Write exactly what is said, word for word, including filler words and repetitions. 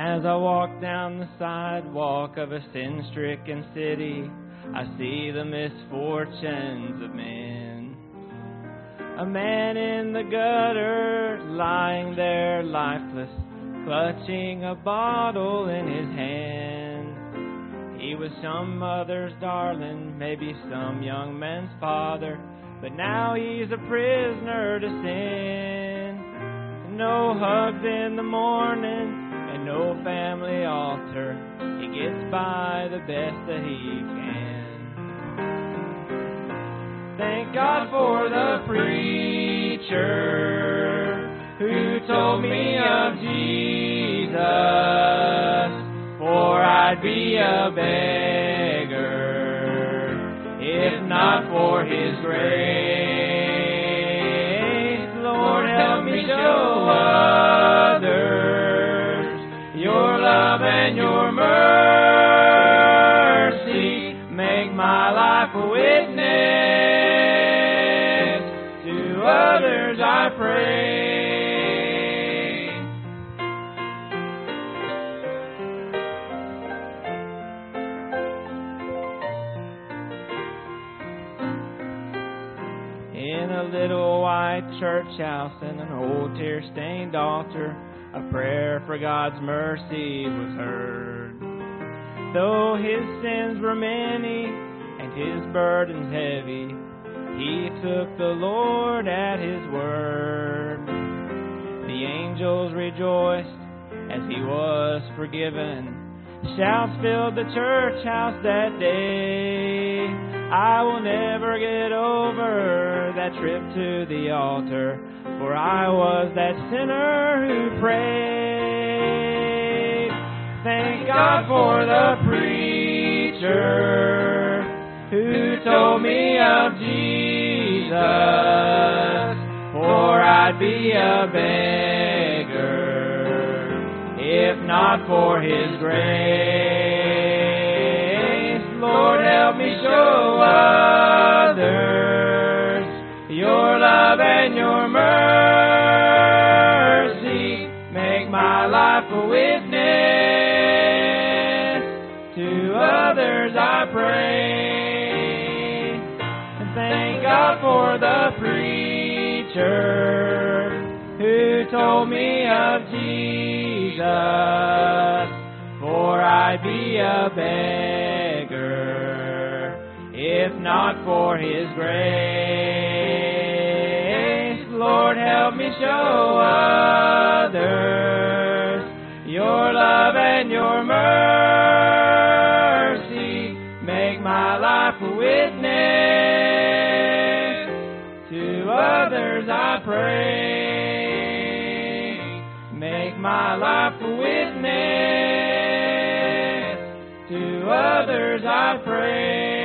As I walk down the sidewalk of a sin-stricken city, I see the misfortunes of men. A man in the gutter, lying there lifeless, clutching a bottle in his hand. He was some mother's darling, maybe some young man's father, but now he's a prisoner to sin. No hugs in the morning, and no family altar. He gets by the best that he can. Thank God for the preacher who told me of Jesus, for I'd be a beggar if not for His grace. Lord, help me show others Your love and Your mercy. Make my life a witness to others, I pray. In a little white church house and an old tear-stained altar, a prayer for God's mercy was heard. Though his sins were many and his burdens heavy, he took the Lord at His word. The angels rejoiced as he was forgiven. Shouts filled the church house that day. I will never get over that trip to the altar, for I was that sinner who prayed. Thank God for the preacher who told me of Jesus, for I'd be a beggar if not for His grace. Lord, help me show others Your love and Your mercy. Make my life a witness to others, I pray. And thank God for the preacher who told me of Jesus, for I'd be a beggar if not for His grace. Lord, help me show others Your love and Your mercy. Make my life a witness to others, I pray. Make my life a witness to others, I pray.